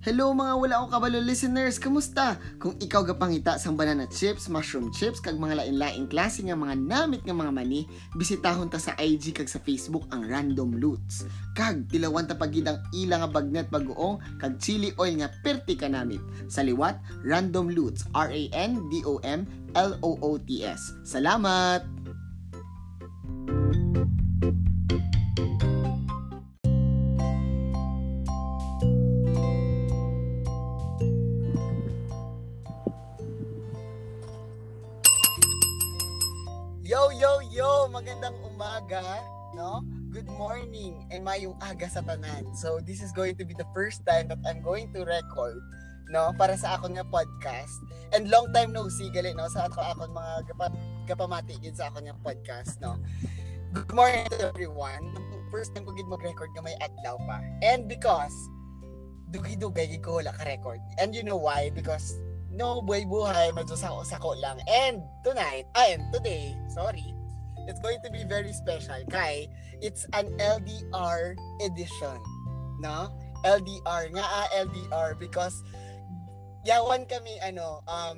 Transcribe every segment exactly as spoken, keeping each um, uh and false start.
Hello mga wala akong kabalo listeners, kamusta? Kung ikaw gapangita sang banana chips, mushroom chips, kag mga lain-laing klase nga mga namit nga mga mani, bisitahon ta sa I G kag sa Facebook ang Random Loots. Kag tilawan ta pagid ang ila nga bagnet bagoong kag chili oil nga perti ka namit. Sa liwat, Random Loots, R A N D O M L O O T S. Salamat! Yo, yo, yo! Magandang umaga, no? Good morning, and mayong aga sa tanan. So, this is going to be the first time that I'm going to record, no? Para sa akong nga podcast. And long time no see, gali, no? Sa ako akong mga gapa- kapamati din sa akong nga podcast, no? Good morning to everyone. First time ko gid mag-record nga may adlaw pa. And because, dugay-dugay ko wala ka-record. And you know why? Because, no, buhay-buhay, medyo sako-sako lang. And tonight, and today, sorry, it's going to be very special. Kay, it's an L D R edition. No? L D R. Nga ah, L D R. Because, yawan kami, ano, um,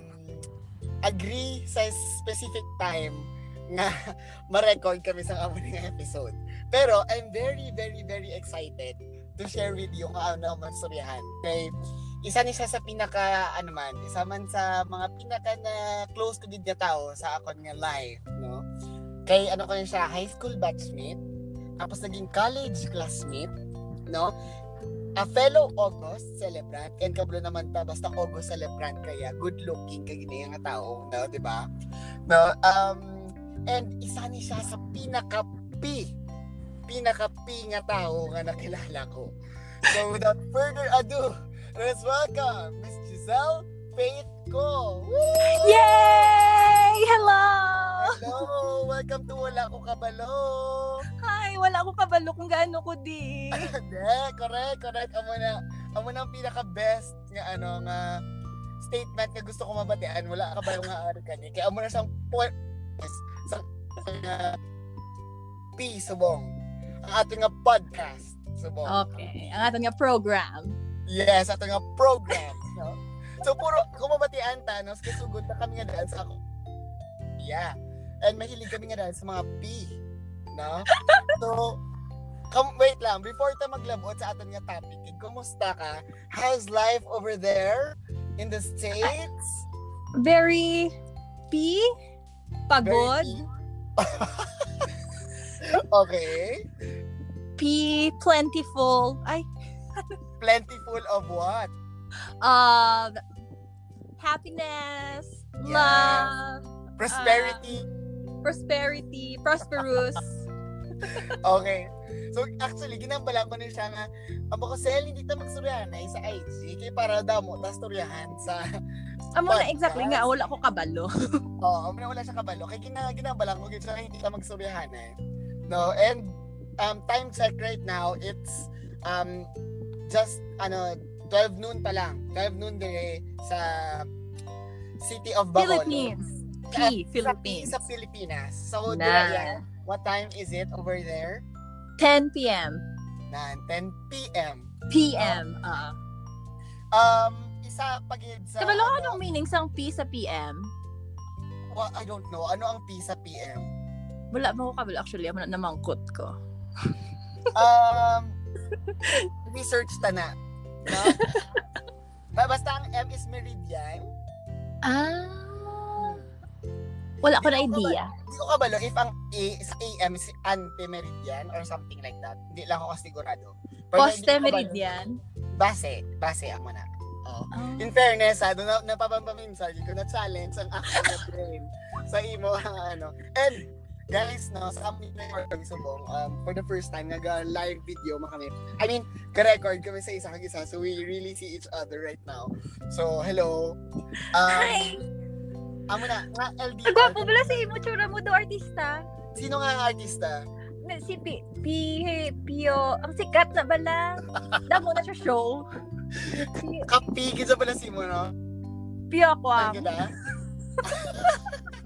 agree sa specific time nga ma-record kami sa aming episode. Pero, I'm very, very, very excited to share with you kung ano ang magstoryahan. Kay, isa ni siya sa pinaka ano man, isa man sa mga pinaka na close to gid nga tao sa akon nga life, no? Kay ano ko siya, high school batchmate, tapos naging college classmate, no? A fellow August celebrant, and kablo naman ta basta August celebrant kaya good looking kay gini nga tao, no, di ba? No, um and isa ni siya sa pinaka P pinaka P nga tao nga nakilala ko. So without further ado, let's welcome Miss Giselle Faith Ko. Woo! Yay! Hello! Hello! Welcome to Wala Ko Kabalo. Hi! Wala ko kabalo kung gaano ko di. Hindi, correct, correct. Amo na, amo na ang pinaka-best nga ano, nga statement nga gusto ko mabatian. Wala ka ba yung nga ari ka ni? Kaya amo na siyang point sa uh, P, subong. Ang ating nga podcast, subong. Okay. Ang ating nga program. Yes, ato nga program, no? So puro kung mabatian ta, no, sugod na kami nga daan sa ako. Yeah. And mahilig kami nga daan sa mga P, no? So come wait lang before ta maglabot sa aton nga topic. Kumusta ka? How's life over there in the States? Very P? Pagod? Very okay. P? Plentiful? Ay, Plentiful of what? uh, happiness, Yeah. love, Prosperity. uh, prosperity, prosperous. Okay. So actually ginambala ko na siya nga ang bako sel hindi ta magsuryahan ay sa I G kay para damo ta storyahan sa Amo na exactly nga wala ko kabalo. Oo, oh, wala siya kabalo kay gina ginambala ko gid siya hindi ta magsuryahan eh. No, and um time check right now it's um just ano twelve noon pa lang. twelve noon dire sa City of Bacolod. Philippines. P, Sa, Philippines. Sa, sa Pilipinas. So Nah. dire yan. What time is it over there? ten p.m. Na ten p.m. P M. Uh. Um isa pagid sa Kabalo ano, anong meaning sang P sa P M? well, I don't know. Ano ang P sa P M? Wala ba ko kabalo actually, amo na namangkot ko. Um research ta na. No? Basta ang M is meridian. Ah. Wala ko na Hindi ko idea. Hindi ko kabalo if ang A sa A M is anti-meridian or something like that. Hindi lang ako sigurado. Pero hindi Poste ko kabalo. meridian. Base. Base ako na. Oh. Oh. In fairness, ha, doon na napapaminsan, hindi ko na-challenge ang aking na brain sa imo, ano. And, guys, no, sa amin na yung subong, um, for the first time, nag-live video mo kami. I mean, ka-record kami sa isa kag isa, so we really see each other right now. So, hello. Um, Hi! Amo na, nga L D R. Agwapo pala si imo tsura mo do artista. Sino nga ang artista? Na- Si P, P, Pio, ang sikat na bala. Damo na siya show. P- Kapigid sa pala si mo, no? Pio ako Ay, ang. ganda.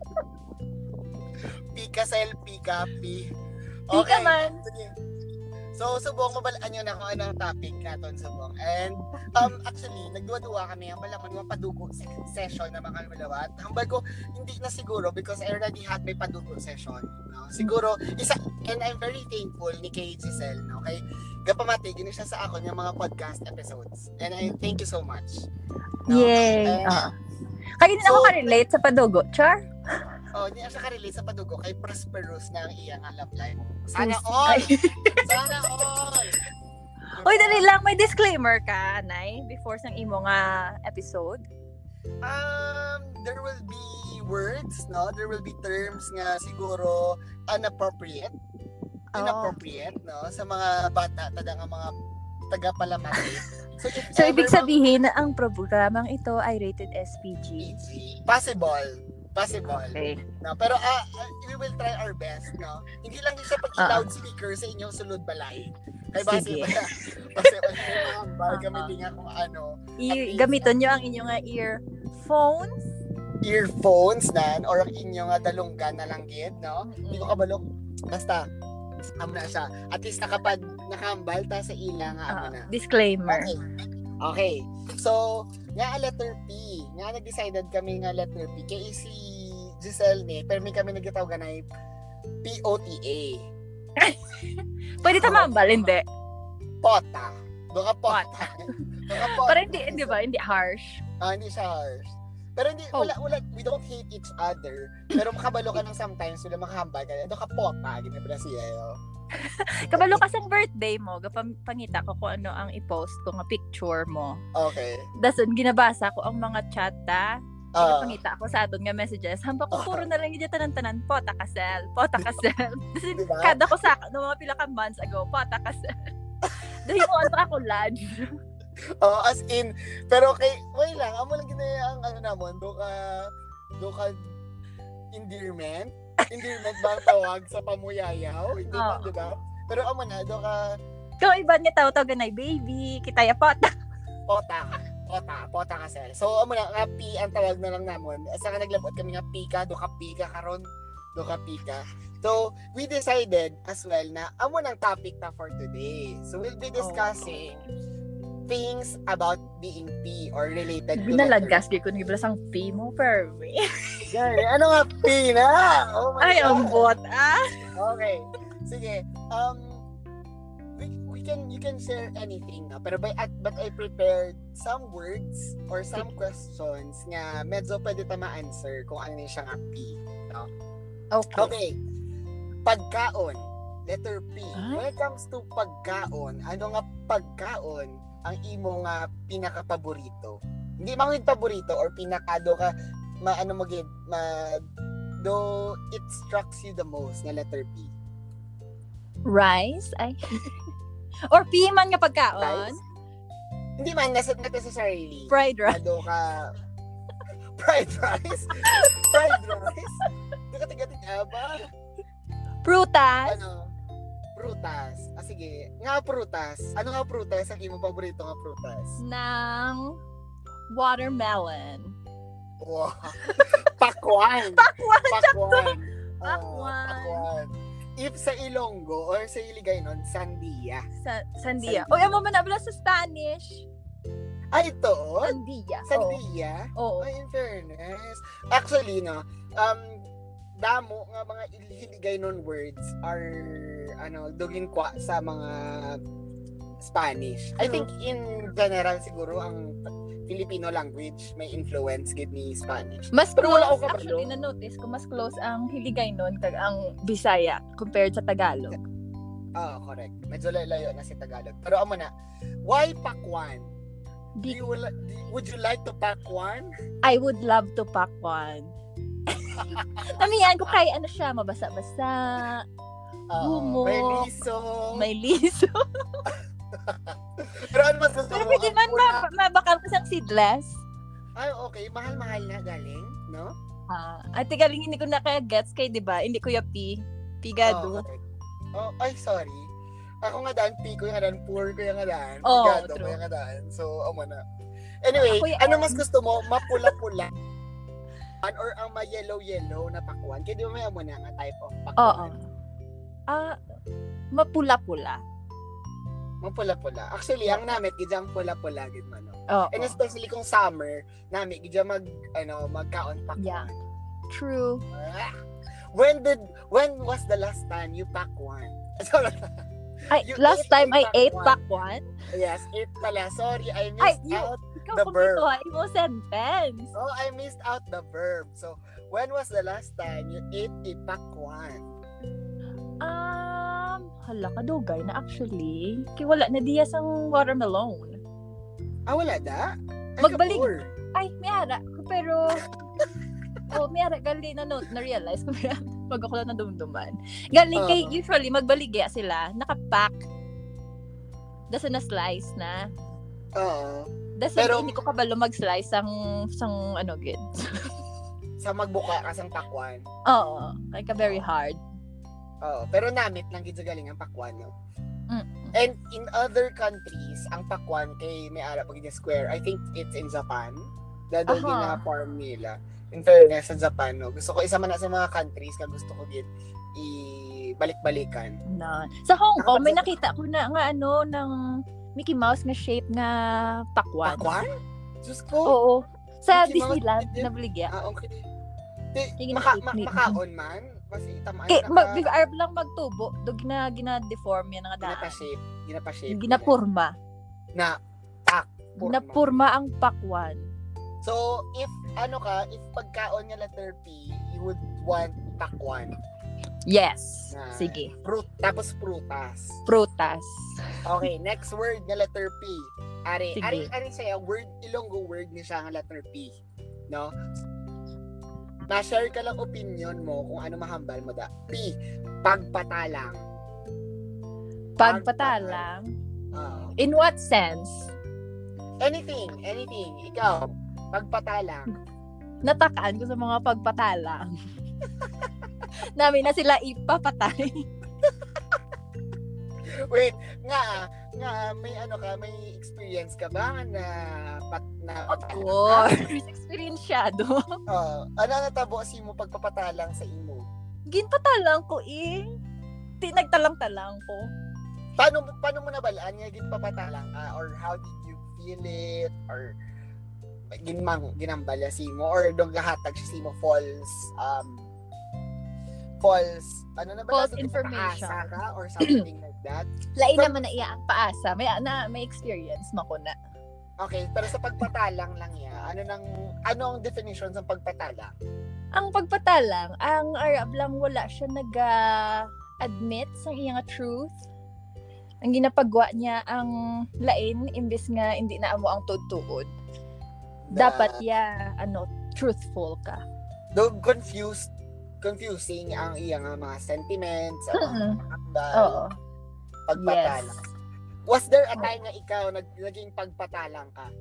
Pika sel, pika, pi. Pika man. Sige. So, subong, mabalaan nyo na kung ano ang topic natin, subong. And, um, actually, nagduwa-duwa kami, ang malaman mga padugo session na mga kalawat. Hambal ko, hindi na siguro because I already had my padugo session. No? Siguro, isa, and I'm very thankful ni kay Giselle, no? Kay Gapamati, gini siya sa ako yung mga podcast episodes. And I thank you so much. No? Yay! And, Uh, Kaya din ako So- ka-relate sa padugo, Char? oh, hindi na siya ka-relate sa padugo kay Prosperous na ang iyang love life. Sana Sus- all! Ay. Sana all! Uy, dali lang, may disclaimer ka, Nay, before sang imo nga episode. Um, there will be words, no? There will be terms nga siguro inappropriate. Oh. Inappropriate, no? Sa mga bata, tada nga mga taga-palamati. So, if So, ever ibig sabihin na ang programang ito ay rated S P G. possible. Possible. Okay. No, pero ah, ah, we will try our best, no? Hindi lang din siya pag Ah. loudspeaker sa inyong sulod balay. Kay base Sige. ba? Kasi ang bag Ah. gamitin nga kung ano, I- gamiton nyo ang inyong nga earphones. earphones nan or ang inyong nga dalunggan na lang gid, no? Mm-mm. Hindi ko kabalo. Basta amo na siya. At least nakapag nakambal ta sa ila nga amo Ah, na. disclaimer. Okay. Okay. So, nga letter P. Nga nag-decided kami nga letter P. Kaya si Giselle ni, pero may kami nagtawag na P O T A. Pwede tamambal, hindi. Pota. Doon ka pota. Doon ka pota. Pero hindi, hindi ba? Hindi harsh. Ah, hindi siya harsh. Pero hindi, Oh. wala, wala, we don't hate each other. Pero makabalo ka ng sometimes, wala makahambal ka. Doon ka pota. Ginabla siya, yo. Kabalo ka sa birthday mo, gapangita ko kung ano ang i-post ko nga picture mo. Okay. Dason, ginabasa ko ang mga chat ta. Ah, Gapangita ko sa aton nga messages. Hamba ko puro na lang yung tanan-tanan. Pota kasel. Pota kasel. Dason, Diba? kada ko sa no, mga pila ka months ago. Pota kasel. Dahil mo ano ako lodge. oh, as in, pero kay, wait lang, amo lang ginaya ang ano namon, doon ka, doon ka, endearment? Endearment ba ang tawag sa pamuyayaw? Hindi Oo. man, di ba? Pero amo na, doon ka, Kung iba nga tawag na baby, kita ya pota. pota ka. Pota, pota ka, sir. So, amo na, nga P ang tawag na lang namon. Asa ka naglabot kami nga pika, doon ka pika karon, doon ka pika. So, we decided as well na amo ng topic na for today. So, we'll be discussing things about being P or related to Binalagkas kay ko nagiblas ang fee mo, Perry. Gary, ano nga P na? Oh my Ay, God. ang bot, ah. Okay. Sige. Um we, we can you can share anything na pero by at but I prepared some words or some questions nga medyo pwede ta ma-answer kung ano siya nga P. No? Okay. Okay. Pagkaon. Letter P. Ay. When it comes to pagkaon, ano nga pagkaon ang imo nga pinaka-paborito? Hindi man yung paborito or pinakado ka maano mo gid ma do it strikes you the most na letter P. Rice? Ay. Or P man nga pagkaon. Rice? Hindi man nasa necessarily. Fried rice. Ado ka fried rice. Fried rice. Di ka tiga-tiga ba? Prutas. Ano? Prutas. Ah, sige. Nga prutas. Ano nga prutas? Ang imo paborito nga prutas? Ng watermelon. Wow. Pakwan. Pakwan. Pakwan. Oh, Pakwan. pakwan. If sa Ilonggo or sa Iligaynon, sandia. Sa sandia. Sandia. Oy, amo man nabla sa Spanish. Ah, ito? Sandia. Sandia? Oo. Ay, in fairness. Actually, no, um, damo nga mga Iligaynon words are, ano, dugin kwa sa mga Spanish. I think in general siguro ang Filipino language may influence gid ni Spanish. Mas Pero close, wala akong kabalo. actually, na-notice ko, mas close ang Hiligaynon kag ang Bisaya compared sa Tagalog. Ah, correct. Medyo layo na si Tagalog. Pero amo na, why pakwan? Do Di, you, will- do- would you like to pakwan? I would love to pack one. Namiyan ko kay ano siya, mabasa-basa, Oo, Humok. may liso. may liso. Pero ano mas gusto Pero mo? pwede Ang man pula- ma- mabakal ko sang seedless. Ay, okay. Mahal-mahal na galing, no? Ah, at galing hindi ko na kaya gets kay 'di ba? Hindi ko ya P. Pigado. Oh, correct. Oh, ay, sorry. Ako nga daan, P ko yung nga daan, poor ko yung nga daan, Oo, pigado ko true. yung nga daan. So, amo na. Anyway, Ako yung- ano mas gusto mo? Mapula-pula or ang ma-yellow-yellow na pakwan? Kaya di ba may amo na nga type of Oo. pakwan? Ah, mapula-pula. Mga pula-pula. Actually, ang namit, gidya ang pula-pula, gid man. No? Oo. And especially kung summer, namit, gidya mag, ano, magkaon pakwan. Yeah. True. Ah. When did, when was the last time you pack one? Sorry. Ay, You last ate time a I ate pakwan. pakwan. Yes, it pala. Sorry, I Ay, missed you, out ikaw the verb. kumituha mo sentence. Oh, I missed out the verb. So, when was the last time you ate a pakwan? Um, hala ka dugay na actually. Kaya wala na diya sang watermelon. Ah, wala da? Ay, Magbalik. kapur. Ay, may ara ko pero oh, may ara gali na no, na realize ko pag ako lang nadumduman. Gali kay Oo. usually magbaligya sila, nakapack. Dasa na slice na. Oo. Dasa Pero- hindi ko kabalo mag-slice sang sang ano gid. Sa magbuka ka sang pakwan. Oo, like a very hard. Oo. Pero namit lang gid sa galing ang pakwan, no? Mm. And in other countries, ang pakwan kay may ara pag square. I think it's in Japan. Dado Aha. gina-farm nila. In fairness, sa Japan, no? Gusto ko, isa man na sa mga countries ka gusto ko din i-balik-balikan. Na. Sa Hong Kong may Nakapag- nakita ko na nga ano ng Mickey Mouse nga shape nga pakwan. Pakwan? Diyos ko. Oo. Sa Mickey Mouse, Disneyland din? na baligya. Ah, okay. Di, Sige, maka, nakita ma- ni- makaon man? Kasi tama, Kay naka, mag arb lang magtubo, do gina gina-deform yan nga daan. ginapa-shape. Ginapa-shape. nila. Ginapurma. Na, tak. purma. Ginapurma ang pakwan. So, if, ano ka, if pagkaon niya letter P, you would want pakwan. Yes. Na- Sige. Fruit, tapos prutas. Prutas. Okay, next word nga letter P. Ari, Sige. ari, ari siya, word, Ilonggo word ni siya nga letter P. No? Na-share ka lang opinion mo kung ano mahambal mo da. P, pagpatalang. Pagpatalang. Oo. In what sense? Anything, anything. Ikaw, pagpatalang. Natakaan ko sa mga pagpatalang. Namin na sila ipapatay. Wait, nga, nga, may ano ka, may experience ka ba na pat, na Of course. Experiensyado. Uh, ano natabo si mo pagpapatalang sa imo? Ginpatalang ko eh. Tinagtalang-talang ko. Paano paano mo nabalaan nga gid papatalang ka, or how did you feel it, or ginmang ginambalya si mo, or dong gahatag siya si mo false um false ano na ba False Dong information. paasa ka or something like that? Lain From- naman na iya ang paasa. May na may experience mo ko na. Okay, pero sa pagpatalang lang ya, ano nang ano ang definition sa pagpatalang? Ang pagpatalang, ang Arab lang wala siya nag-admit sa iyang truth. Ang ginapagwa niya ang lain imbes nga hindi na amo ang tudtuod. Na- Dapat ya ano truthful ka. Do confused confusing ang iyang mga sentiments, ang Mm-mm. mga akdal, Oo. pagpatalang. Yes. Was there a time na ikaw nag, naging pagpatalang ka?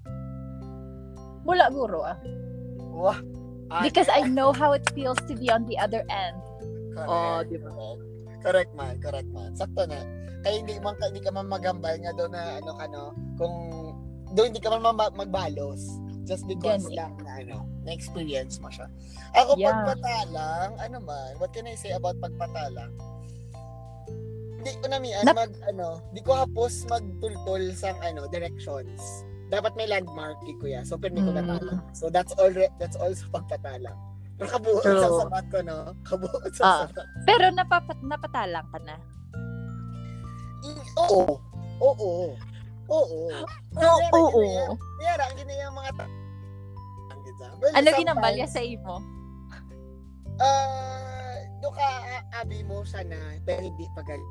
Wala guro ah. Wah. Ah, Because I know how it feels to be on the other end. correct, Oh, di ba? correct. Correct man, correct man. Sakto na. Kaya hindi man hindi ka man magambal nga doon na ano ka no, kung doon hindi ka man ma- magbalos just because Gani. lang na ano, na-experience mo siya. Ako Yeah. pagpatalang, ano man, what can I say about pagpatalang? Hindi ko na mi ano, Nap- mag ano, di ko hapos magtultol sang ano, directions. Dapat may landmark di kuya. So permi ko Mm. natala. So that's all that's also pagpatalang. Pero kabuo True. sa sabat ko no. Kabuo sa Ah. sabat. Pero napapat napatalang ka na. I- Oo. Oo. Oo. Oo, oo. Kaya ang ginaya mga ta- ang gita. Well, Ano sometimes, ginambalya sa imo? Ah, do ka a- abi mo siya na pero hindi pa gal.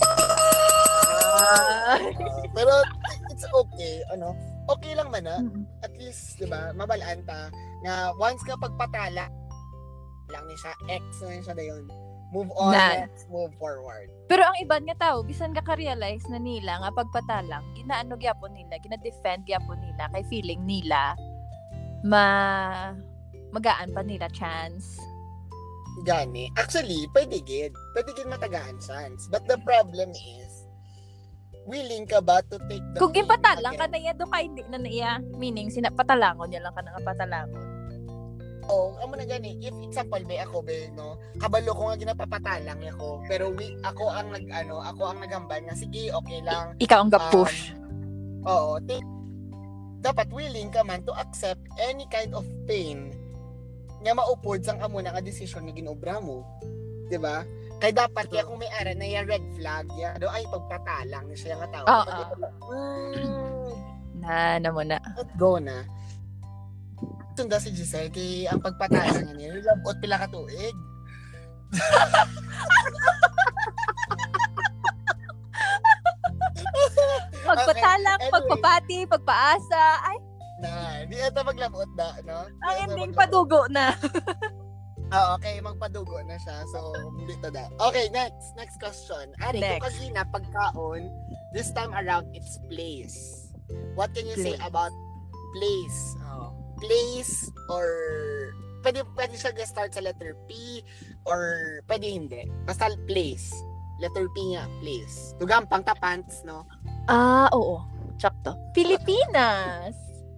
Ah. Ah, pero it's okay, ano? Okay lang man na. Mm. At least, 'di ba, mabalaan ta nga once ka pagpatala lang ni siya, X na siya dayon. Move on, Na. let's move forward. Pero ang iban nga tao, bisan ka ka-realize na nila nga pagpatalang, ginaano gyapon nila, gina-defend gyapon nila kay feeling nila ma magaan pa nila chance. Gani. Actually, pwede gid. Pwede gid matagaan chance. But the problem is, willing ka ba to take the Kung pain ginpatalang ka again? na iya, do ka hindi na naiya, meaning sinapatalangon niya lang ka na nga patalangon. Oh, amo na gani. If example be ako be no, kabalo ko nga ginapapatalang ako. Pero we, ako ang nag ano, ako ang naghambal nga sige, okay lang. Ikaw ang ga-push. Um, oo, take, dapat willing ka man to accept any kind of pain nga maupod sang amo na nga desisyon nga ginobra mo. 'Di ba? Kay dapat kaya kung may ara na yung red flag, ya, do ay pagpatalang ni siya nga tao. Oo. Mm, Na, na mo na. let go na. Tunda si Giselle kay ang pagpatalang niya ni labot pila ka tuig. Pagpatalang, Okay, anyway. pagpapati, pagpaasa. Ay, Na, di ata maglabot da, no? Di ang ata ending maglabot. padugo na. Ah, okay, magpadugo na siya. So, dito da. Okay, next. Next question. Ari, kung Next. kanina pagkaon, this time around, it's place. What can you say Place. about place? Oh, place or pwede, pwede siya start sa letter P or pwede hindi. Basta place. Letter P nga, place. Tugampang tapants, no? Ah, oo. Sakto. Pilipinas.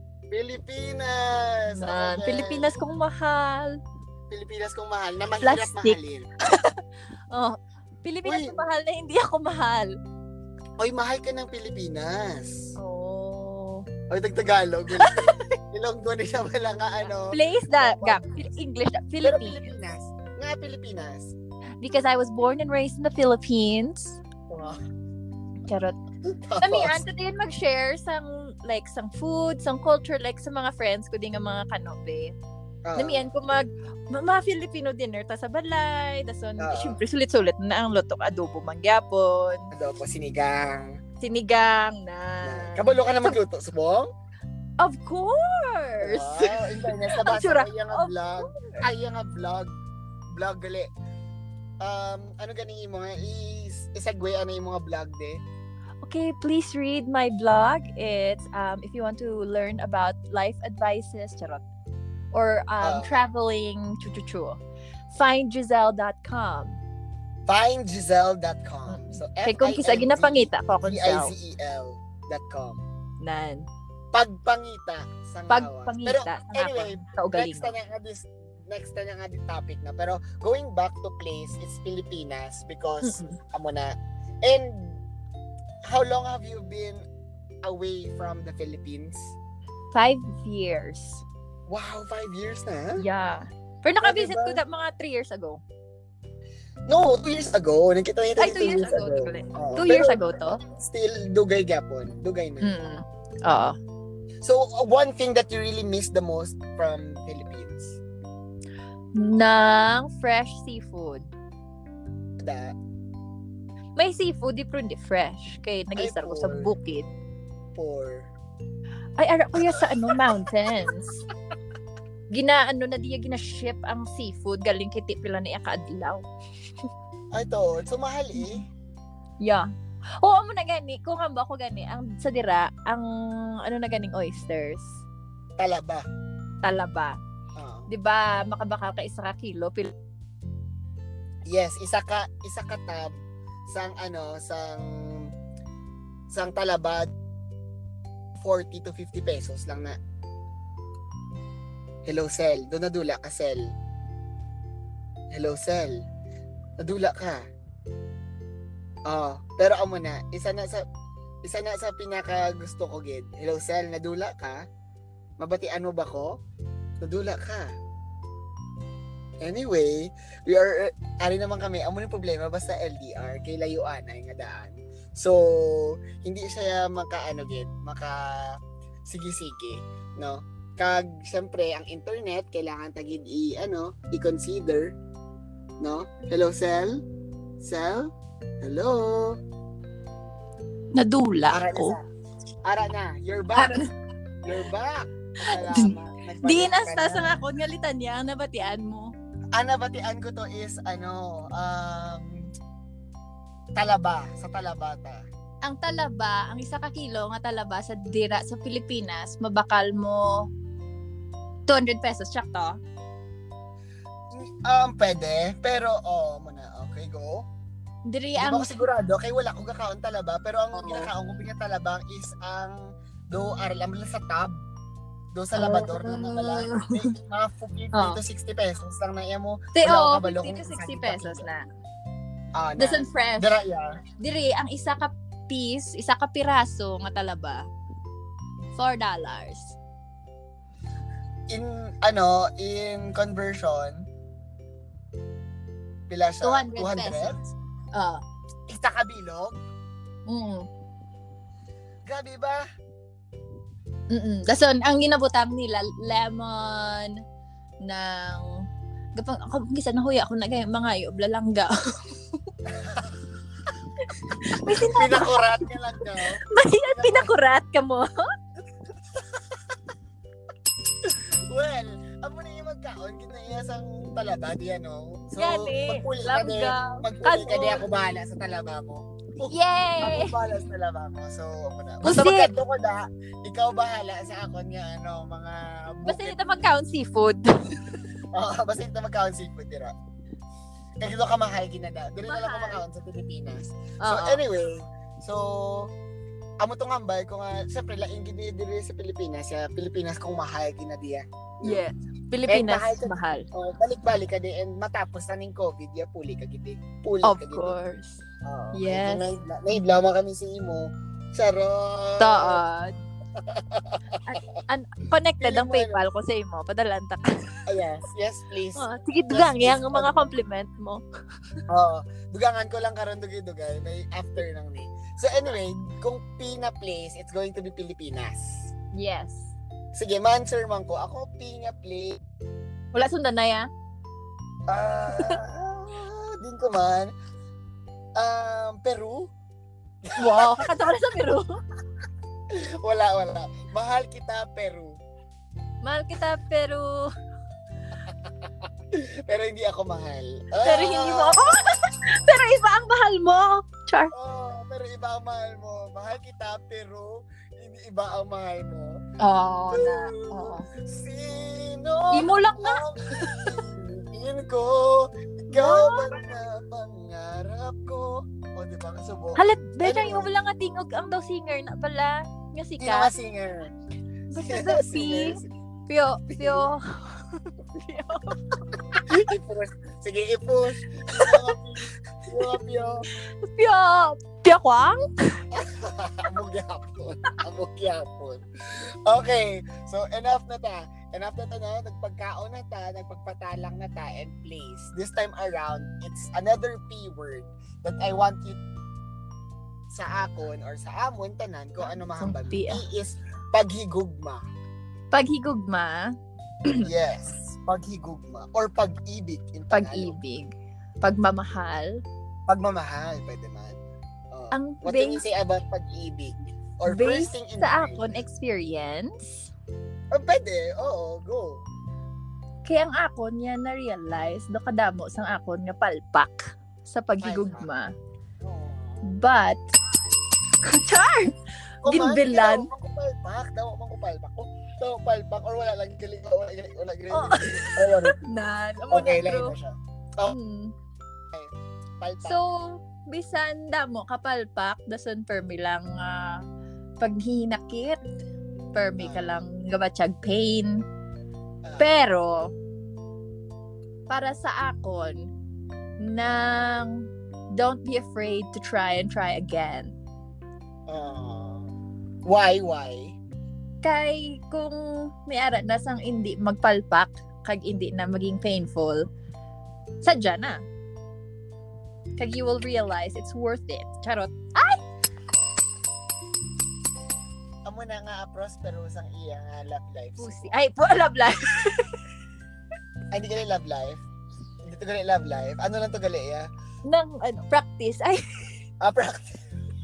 Pilipinas! Na, Okay. Pilipinas kong mahal. Pilipinas kong mahal, na mahirap Plastic. mahalin. Oh, Pilipinas Uy. kong mahal na hindi ako mahal. Oy, mahal ka ng Pilipinas. Oh. Oy, tag-Tagalog. Ilonggo na siya wala nga ano. Place that, gap. English, that, Pero Philippines. Pilipinas. Nga Pilipinas. Because I was born and raised in the Philippines. Wow. Charot. Namian, today mag-share sang, like, sang food, sang culture, like, sa mga friends ko din nga mga kanope. Uh, Namian ko mag, ma- mga Filipino dinner, ta sa balay, tason, Oo. syempre, sulit-sulit na ang lutok, adobo mangyapon, Adobo, sinigang. sinigang na. Kabalo ka na magluto, subong? Of course! Wow, internet. Nabasa Tsura. ko yung nga Of vlog. Ay, yung nga vlog. Vlog gali. Um, ano ganing yung mga is isagway ano yung mga vlog de? Okay, please read my blog. It's um if you want to learn about life advices, charot, or um Ah. traveling, chu chu chu. find giselle dot com. find giselle dot com. So Kay kung kisa ginapangita ko kung I sa Z E L dot com. nan. Pagpangita sa ngawas. Pero Pagpangita anyway, sa ugaling. next na nga this next na nga di topic na. Pero going back to place, it's Pilipinas because Mm-mm. amo na. And how long have you been away from the Philippines? Five years. Wow, five years na? Yeah. Pero nakavisit diba? ko that mga three years ago. No, two years ago. Nakita niya Ay, two years ago. Oo. Two Pero years ago to? Still, dugay gapon. Dugay na. Mm. Oo. So, uh, one thing that you really miss the most from Philippines? Nang fresh seafood. Da, May seafood, di pero hindi fresh. Kaya nag-isar ko sa poor. bukid. for... Ay, ara ko sa ano, mountains. Gina, ano na diya, gina-ship ang seafood galing kay Tipila na ikaadlaw. Ay, to. So, mahal eh. Yeah. Oo mo na gani. Kung hamba ko gani, ang sa dira, ang ano na ganing oysters. Talaba. Talaba. Ah. 'Di ba makabaka ka isa ka kilo. Pil- Yes, isa ka, isa ka tab sang ano, sang sang talaba forty to fifty pesos lang na. Hello, Sel. Doon nadula ka, Sel. Hello, Sel. Nadula ka. Ah, pero amo na, isa na sa isa na sa pinaka gusto ko gid. Hello, Sel, nadula ka? Mabatian mo ba ko? Nadula ka. Anyway, we are ari naman kami, amo yung problema basta L D R kay layuan ay nga daan. So, hindi siya makaano gid, maka sige-sige, no? Kag syempre ang internet kailangan tagid i ano, i-consider, no? Hello, Sel? Sel? Hello? Nadula Ara na ko. sa. Ara na, you're back. You're back. Salamat. Di Nagbalik ka nasta na. sa akon nga litanya ang nabatian mo. Ang nabatian ko to is ano, um talaba, sa talabata. Ang talaba, ang isa ka kilo nga talaba sa dira sa Pilipinas, mabakal mo two hundred pesos, check to. Um, pwede, pero oh, muna, okay, go. Diri Hindi ang ako sigurado, kay wala akong kakaon talaba, pero ang Oo. ginakaon ko pinga talabang is ang do aral lang sa tab. doon sa labador na nakala. Mga fifty Oh. to sixty pesos lang na iya mo. Te, Wala oo, akong kabalo fifty kung to sixty saan pesos ipakita. na. Ah, na. Doesn't fresh. Dira, yeah. Diri, ang isa ka piece, isa ka piraso nga talaba, four dollars. In, ano, in conversion, pila siya? two hundred pesos. Ah. Isa kabilog? Mm. Grabe ba? Mm. Dason ang ginabutang nila lemon ng gapang ako gisa na huya ako na kay mga yo blalangga. May sinabi Pinakurat ka lang daw. may pinakurat ka mo. Well, amo na yung magkaon, ginayasang talaba di ano. So, Yani, magpuli ka di, langga. magpuli ka di Kanon. ako bahala sa talaba mo. Yay! Ako bahala sa talaba mo. So, ako na. Basta Pusit. magkanto ko na, ikaw bahala sa akon nga, ano, mga Basta bukid. dito mag-count seafood. Oo, basta ito magkaon seafood, dira. Kaya dito ka mahal ginada. Dito na lang ko Mahal. magkaon sa Pilipinas. So, Oo. anyway, so, amo tong hambay ko nga, siyempre, laing gini diri sa Pilipinas, sa Pilipinas kung mahal ginadiya. Yes. Pilipinas, Eh, mahal ka- mahal. Oh, balik-balik ka din, and matapos na ning COVID, ya puli ka gidi. Puli Of ka gidi. course. Oo. Yes. Naidlaw mo kami si Imo. Charot! Taad. An- connected ang Feeling mo, PayPal ko sa imo. Padalan ta ka. Ah, yes, yes, please. Oh, sige, dugang Yes, yang yes, mga pag- compliment mo. Oo. Dugangan ko lang karon dugay-dugay. May after nang ni. So anyway, kung Pina place, it's going to be Pilipinas. Yes. Sige, ma-answer man ko. Ako, Pina place. Wala sundan na ya? Ah, din ko man. Um, Peru? Wow, kakanta ko na sa Peru. Wala, wala. Mahal kita, Peru. Mahal kita, Peru. Pero hindi ako mahal. Pero Ah! hindi mo ako. Pero iba ang mahal mo. Char. Oh, pero iba ang mahal mo. Mahal kita, pero hindi iba ang mahal mo. Oo, na. Oo. Sino Imo lang nga. ang piliin ko? Ikaw ba na pangarap ko? O, di ba? Kasubok. Halit, betang imo lang nga tingog ang daw singer na pala. Nga Sino ka sikat. singer? Basta Sino sa ka P. singer? Pio, pio. I-push. Sige, i-push. Sino ka Pio, Pio. Pio. Pio kwang? Amog yapon. Amog yapon. Okay. So, enough na ta. Enough na ta na. Nagpagkaon na ta. Nagpagpatalang na ta. And please, this time around, it's another P word that I want you sa akon or sa amon tanan kung ano mahambal. P, P ah. is paghigugma. Paghigugma. Yes. Paghigugma. Or pag-ibig in Tagalog. Pag-ibig. Pagmamahal. Pagmamahal. Pwede man. Oh. Ang What can you base- say about pag-ibig? Or Based first thing in sa mind? akon experience, Oh, pwede. Oo, go. kaya ang akon niya na-realize do kadamo sang akon nga palpak sa paghigugma. Oh. But, char! Ginbilan. Daw, mangkupalpak. Daw, mangkupalpak. Oh, daw, palpak. Or wala lang galing. Wala galing. Wala galing. Oh. Ayun. Nan, amo Okay, na lain bro. na siya. Oh, Hmm. palpak. So, bisan damo kapalpak, dason permi lang ah, paghinakit. Permi ka lang gabatsyag pain. Ah. Pero, para sa akon, nang don't be afraid to try and try again. Ah. Why, why? Kay kung may ara na sang hindi magpalpak, kag hindi na maging painful, sadya na. Kag you will realize it's worth it. Charot. Amo na nga prospero sang iya nga love life. Pusi. Ay, po, love life. Ay, hindi gali love life. Hindi to gali love life. Ano lang to gali, ya? Nang ano, practice. Ay, Ah, practice.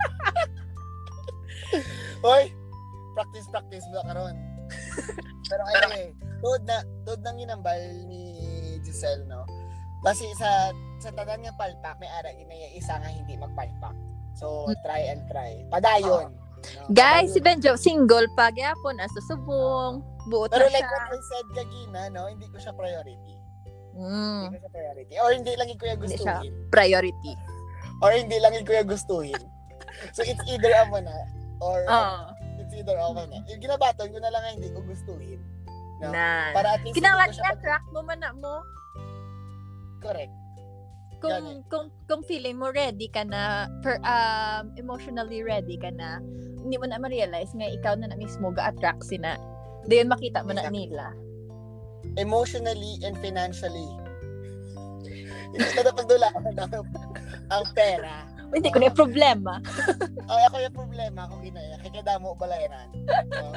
Hoy, practice, practice mo karon. Pero anyway, tuod na, tuod nang ginambal ni Giselle, no? Kasi sa sa tanan nga palpak, may ara ginaya isa nga hindi magpalpak. So, try and try. Padayon. no? guys, si Padayon. Benjo, single pa. Gyapon, asa subong. Buot Pero na like siya. what I said kagina, no? Hindi ko siya priority. Mm, Hindi ko siya priority. Or hindi lang ko yung Hindi siya. gustuhin. priority. Or hindi lang ko yung gustuhin. So, it's either amo na. Or Oh. It's either okay na. Yung ginabaton ko na lang nga hindi ko gustuhin. No? Na. Para at least Kinangan hindi ko siya na-track mo man na mo. correct. Kung, Ganun. kung, kung feeling mo ready ka na, per, um, emotionally ready ka na, hindi mo na ma-realize nga ikaw na na mismo ga-attract sina. Diyan makita mo na Exactly. nila. Emotionally and financially. Hindi ko na pagdula ako ng ang pera. Hindi ko na yung problema. Ay, ako yung problema kung ginaya. Kaya kada mo balayran. No?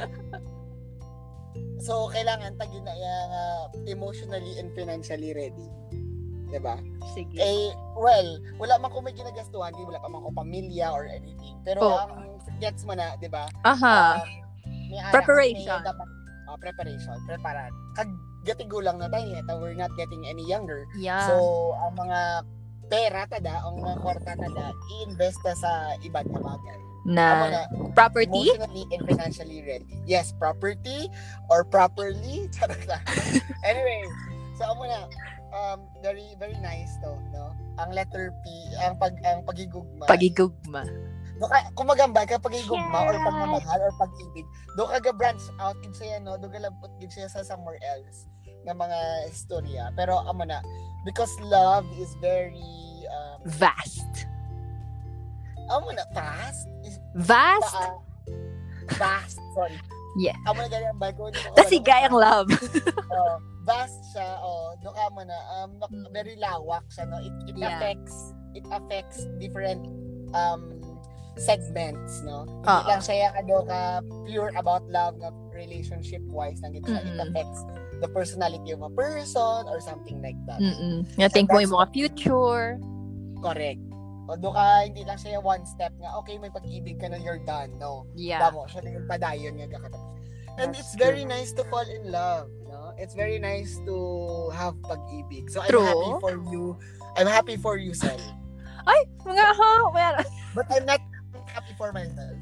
So, kailangan tagin na yung uh, emotionally and financially ready. Diba? Sige. Eh, well, wala man kung may ginagastuhan, di wala pa man kung pamilya or anything. Pero Oh. ang gets mo na, di ba? Aha. Um, may ara- Preparation. may dapat, oh, preparation. Preparan. Kag gatigulang na tayo, eh, we're not getting any younger. Yeah. So, ang mga pera tada, ang mga kwarta tada, i-invest na sa iba't na bagay. na Amo na, property? emotionally and financially ready. Yes, property or properly. Charot lang. Anyway, so amo na, um, very, very nice to, no? Ang letter P, ang pag ang pagigugma. Pagigugma. Do ka kumagambay ka pagigugma or Yes. pagmamahal or pag-ibig. Do ka ga-branch out gid siya no, do galabot gid siya sa somewhere else nga mga istorya. Pero amo na, because love is very um Vast. amo na fast is Vast? pa, vast, sorry. Yeah. Amo na ganyan ba ko. Kasi gayang love. Oh, vast siya, oh, do ka mo na um no- Mm. very lawak siya no. It, it Yeah. affects it affects different um segments, no. Hindi Oo. lang siya ano ka pure about love na relationship wise lang gito. It Mm-mm. affects the personality of a person or something like that. Mm-mm. Nga-think mo yung mga future. Correct. O do ka hindi lang siya one step nga okay may pag-ibig ka na you're done, no. Yeah. Tamo, siya na yung padayon nga kakatapos. And That's it's very true. nice to fall in love, no? It's very nice to have pag-ibig. So I'm True. happy for you. I'm happy for you, Sel. Ay, mga ha, well, But I'm not happy for myself.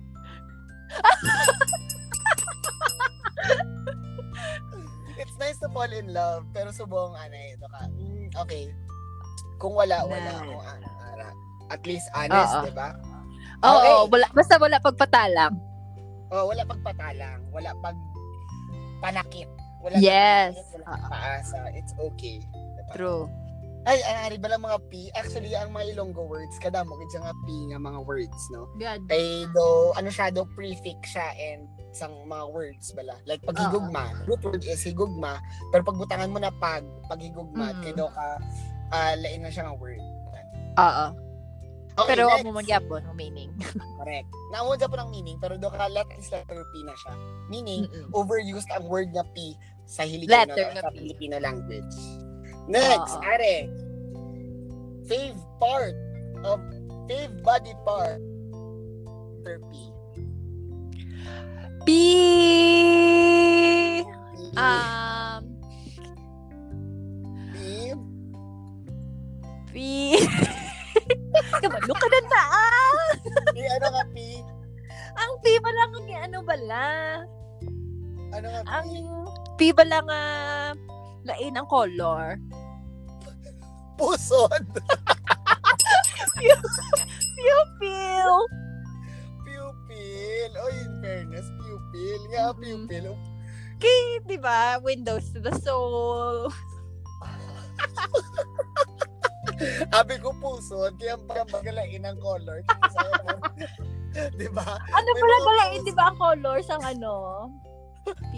It's nice to fall in love, pero subong ano eh, ito ka. Mm, okay. Kung wala, wala. Nice. Kung ano, ara. At least honest, Oo. di ba? oo, Okay. wala, basta wala pagpatalang. Oh, wala pagpatalang, wala pag panakit. Wala Yes. panakit, wala Oo. paasa. It's okay. Diba? True. Ay, ay, ba lang mga P? Actually, ang mga Ilonggo words, kada mo, kasi nga P nga mga words, no? Good. Kay do, ano siya, do prefix siya and isang mga words bala. Like, paghigugma. Root word is higugma. Pero pagbutangan mo na pag, paghigugma, Mm. kay do ka, ah, lain na siya nga word. Oo. Okay, Pero next. mo magyapon ang meaning. Correct. Naunod po ng meaning, pero do ka, let is letter P na siya. Meaning, Mm-mm. overused ang word na P sa Filipino, Letter na sa P. Filipino language. Next, Oo. are, fave part of, fave body part, letter P. P. P. Um. P. P. Kabalo ka na na ah! P. Ano nga P? Ang P ba lang ang ano bala? Ano nga P? Ang P ba lang ah, lain ang color? Pusod. Pupil. Pupil. Oh, in fairness, pupil. Nga, Mhm. pupil. Kay, di ba? Windows to the soul. Abi ko pusod. Kaya pagkabagalain ang color. Di ba? Ano May pala mga pala, pus- di ba ang colors ang ano? P.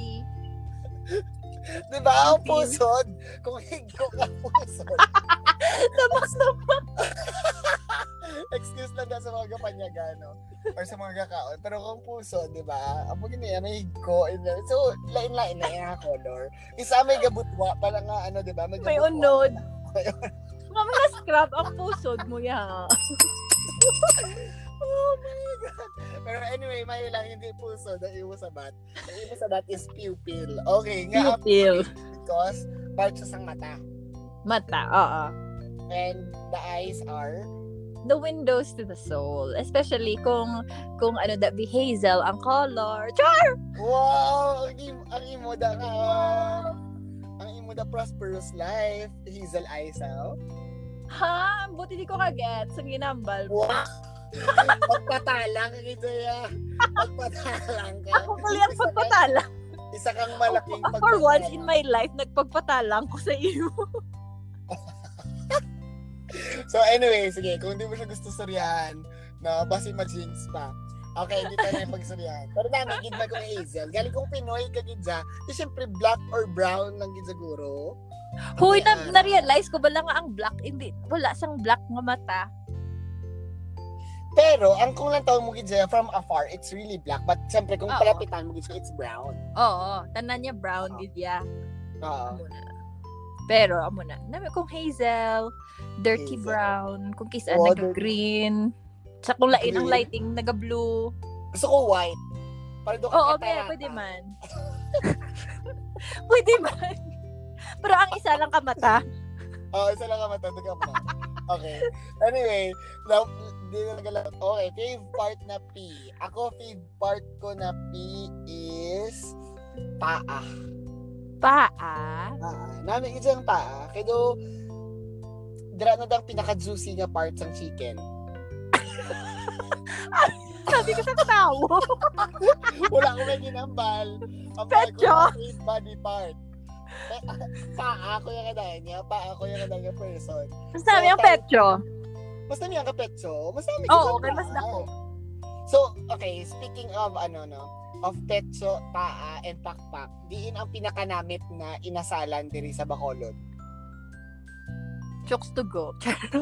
Di ba? Ang Pupil. pusod. Kung higko ka pusod. Tamas na Excuse lang na sa mga kapanyaga, no? Or sa mga kakaon. Pero kung puso, di ba? Ang mga niya, may higko. So, lain-lain na yung color. Isa may gabutwa. Parang nga, ano, di ba? May gabutwa. unod. Mga mga scrub ang pusod mo ya. Oh my God. Pero anyway, may lang hindi puso. Dahil mo sabat. Dahil mo sabat is pupil. Okay, nga. ang Pupil. Because, part sa sang mata. Mata, oo. And the eyes are The windows to the soul. Especially kung, kung ano, that be hazel ang color. Char! wow! Ang, im- ang imo da ka. Ang imo da prosperous life. Hazel eyes, oh. Ha? Buti di ko kaget sa ginambal mo. Wow! Pagpatalang, Gidaya. Pagpatalang ka. Ako pala ang pagpatala. Isa kang malaking Ako, pagpatalang. for once in my life, nagpagpatalang ko sa iyo. So anyway, sige, kung hindi mo siya gusto suryahan, no, basi ma-jinx pa. Okay, hindi tayo na pagsuryahan. Pero namin, gid ba kong Hazel? Galing kong Pinoy ka gidja, di syempre black or brown lang gid siguro. Hoy, Okay, na, na-realize ko ba lang nga ang black, hindi, wala siyang black nga mata. Pero, ang kung lang tawag mo gidja, from afar, it's really black. But syempre, kung Oo. palapitan mo gidja, it's brown. Oo, tanan niya brown, Oo. gid ya. Oo. Amo na. Pero, amo na. Nami kung hazel, dirty Hazel. brown, kung kisa Oo, naga-green. Sa kung lain ang Green. lighting, naga-blue. Gusto ko white. Para doon Oo, ka kaya katarata. pwede man. Pwede man. Pero ang isa lang kamata. Oo, isa lang ka matanda ka pa. Okay. Anyway, now, di na nagalap. Okay, fave part na P. Ako, fave part ko na P is paa. Paa. Ah, namin isang paa. Kaya dira na dang pinaka-juicy nga part ng chicken. Sabi ko sa tao. Wala ko may ginambal. Ang Petyo. bago fave body part. Eh, paa ko yung kadayan niya. Paa ko yung kadayan niya person. Mas dami ang petyo. Mas dami ang kapetso. Mas dami Oo, ka may mas dako. So, okay, speaking of ano no, of petso, paa, and pakpak, diin ang pinakanamit na inasalan diri sa Bacolod. Chokes to go.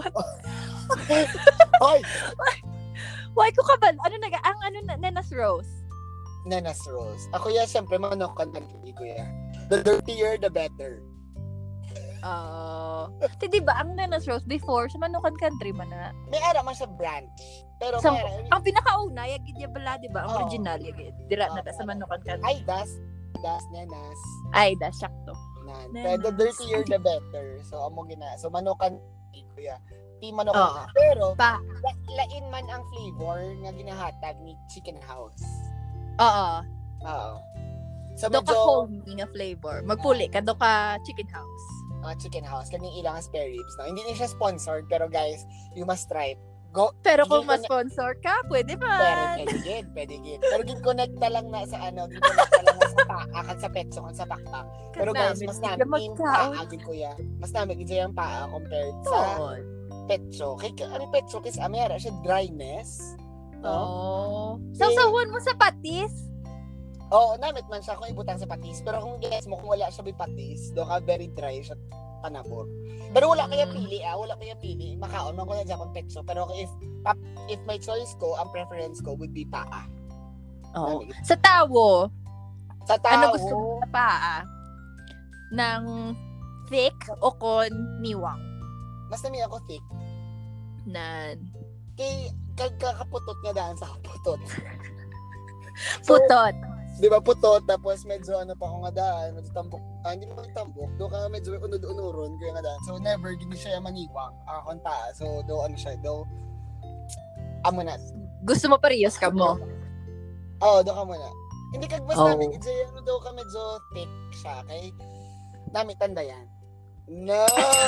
Hoy! Why ko ka ba? Ano naga? Ang ano na, Nenas Rose. Nenas Rose. Ako yan, syempre, manok kan hindi ko yan. The dirtier, the better. Uh, di ba ang Nenas Rose before sa Manukan Country man na? May ara man sa branch. Pero So, may ara. ang pinakauna, yagid niya bala, di ba? Ang Oo. original, yagid. Dira na Oo. ta sa Manukan Country. Ay, das. Das, nenas. Ay, da, sakto. Nan. Nenas. Pero the dirtier, the better. So, amo gina. So, manukan, kuya. Di manukan. Oo. Pero, Pa. la- lain man ang flavor nga ginahatag ni Chicken House. Oo. Oo. So, Do ka medyo, homey nga flavor. Magpuli ka, do ka chicken house. uh, Chicken House, kanyang ilang spare ribs. No? Hindi din siya sponsored, pero guys, you must try it. Go, Pero Hindi kung ko na- ma-sponsor ka, pwede pero man. pwede gid, pwede gid. Pero gid-connect na lang na sa ano, gid-connect na lang na sa paa, kan sa petso, kan sa pakpak. Pero guys, mas namin yung paa, gid kuya. Mas namin gid yung paa compared sa Oo. petso. Kay ano petso kasi amera siya dryness. No? Oo. Sawsawan mo sa patis. Oo, namit man siya kung ibutang sa patis. Pero kung guess mo, kung wala siya may patis, do ka very dry siya panabor. Pero wala kaya pili ah, wala kaya pili. Makaon man ko na dyan kung petso. Pero if pap, if my choice ko, ang preference ko would be paa. Oo. Namit. Sa tawo, Sa tao, ano gusto mo sa paa? Nang thick o kon niwang? mas nami ako thick. Nan. Kay kag kakaputot nga daan sa kaputot. Putot. Di ba putot, tapos medyo ano pa ako nga daan, medyo tambok, ah, hindi mo tambok, do ka medyo unod-unuron, kaya nga daan. So never, hindi siya maniwang, ah, konta. So do ano siya, do, amo na. Gusto mo parehas ka mo? Oo, oh, do ka muna. Hindi kag mas Oh. namin, kasi ano daw ka medyo thick siya, kay namin tanda yan. No!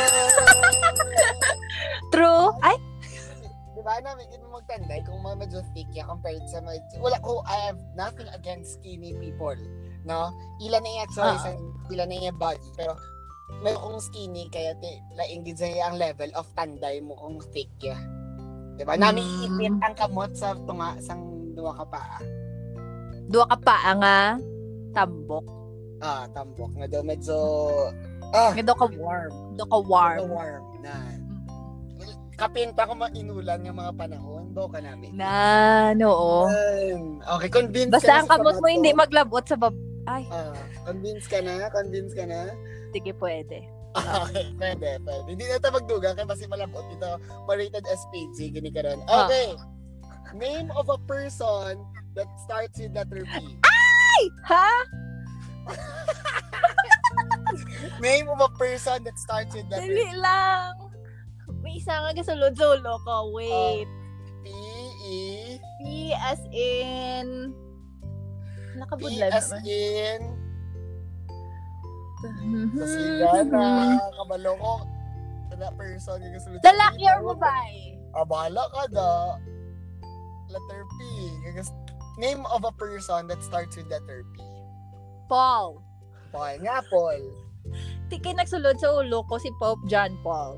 True. Ay, Di ba namin, hindi mo magtanda kung mga medyo thick yan compared sa medyo, wala ko, I have nothing against skinny people, no? Ilan na yung choice, Ah. and ilan na yung body, pero meron kong skinny, kaya te, laing din sa'yo ang level of tanday mo kung thick ya. Di ba? Namin Mm. ipit ang kamot sa tunga, sang duwa ka pa. duwa ka pa nga tambok. Ah, tambok. Nga daw medyo, ah, Nga do ka warm. Do ka warm. medyo warm na. Kapin pa ko mainulan ng mga panahon, do ka namin. Na, oo. Ayun. Okay, convince Basta ka na ang sa kamot mo sabato. hindi maglabot sa bab... Ay, Ah, convince ka na? Convince ka na? sige pwede. Okay, pwede, pwede. Hindi na ito magdugang kaya kasi malabot ito. Ma-rated S P G, gini ka ron. Ah. Okay. Name of a person that starts with letter P. Ay! Ha? Name of a person that starts with letter Dali lang. May isa nga gasulod-sulo ko. Wait. P, E, P as in... P Nakabudlad as naman. in, Kasigana, kabalo ko. That person yung gusto. Lalaki or babae? Ah, bahala ka da. Letter P. Kagas- Name of a person that starts with letter P. Paul. Paul. Nga, Paul. Tiki nagsulod sa ulo ko si Pope John Paul.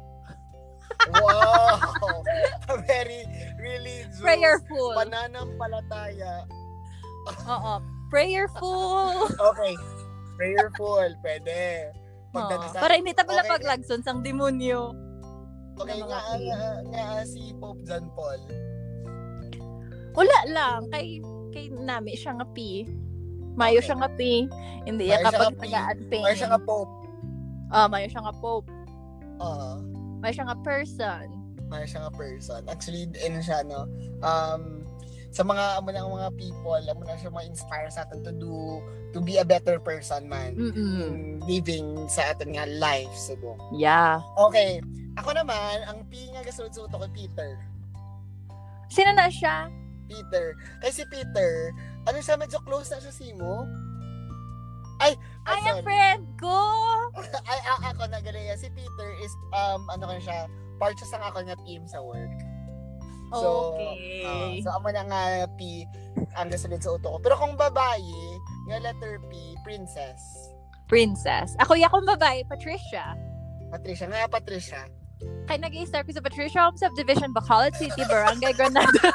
Wow! Very religious. Prayerful. Pananampalataya. Oo. Prayerful. Okay. Prayerful. Pwede. Oo. Pagdadasal. Para hindi ta pala Okay. paglagson sang demonyo. Okay, ng mga nga, P. nga, nga si Pope John Paul. Wala lang. Kay, kay nami siya nga P. Mayo Okay. siya nga P. Hindi Mayo ya siya kapag nga P. tagaan pain. Or siya nga Pope. Ah, mayo siya nga Pope. Oo. Mayo siya nga person. Mayo siya nga person. Actually, ano siya, no? Um, sa mga, amo na mga people, amo na siya ma-inspire sa atin to do, to be a better person, man. Mm-mm. In living sa atin nga life, subo. Yeah. Okay. Ako naman, ang P nga gasulod-sulod ko kay Peter. Sino na siya? Peter. Kay si Peter, ano siya, medyo close na siya si mo. Ay, ah, Ay, ang sorry. friend ko! Ay, a- ako na ganyan. Si Peter is, um, ano ka siya, part siya sa ako nga team sa work. So, Okay. ah, so amo na nga P ang gasulod sa uto ko. Pero kung babae, nga letter P, princess. Princess. Ako yung akong babae, Patricia. Patricia. Nga, Patricia. Kaya nag-i-start ko sa Patricia Home Subdivision, Bacolod City, Barangay Granada.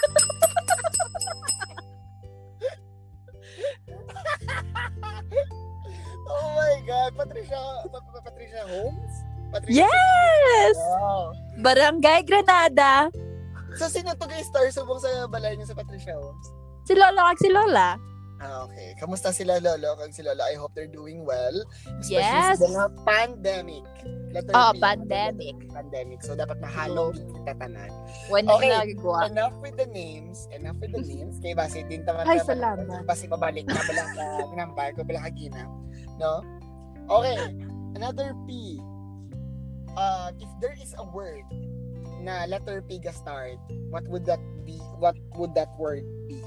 Oh my God, Patricia, Pa- Pa- Patricia Holmes? Patricia Yes! Wow. Barangay Granada. So, sino to guys star subong sa balay niyo sa Patricia Holmes? Si Lola kag si Lola. Ah, okay. Kamusta sila Lolo kag si Lola? I hope they're doing well. Yes. Especially sa mga pandemic. Letter Oo, P, pandemic. Pandemic. So, dapat mahalo kita tanan. When Okay. okay. nagagawa. Enough with the names. Enough with the names. Kay basi din taman. Ay, taman- salamat. Basi babalik na bala ka number ko bala ka gina. No? Okay. Another P. Uh, if there is a word na letter P ga start, what would that be? What would that word be?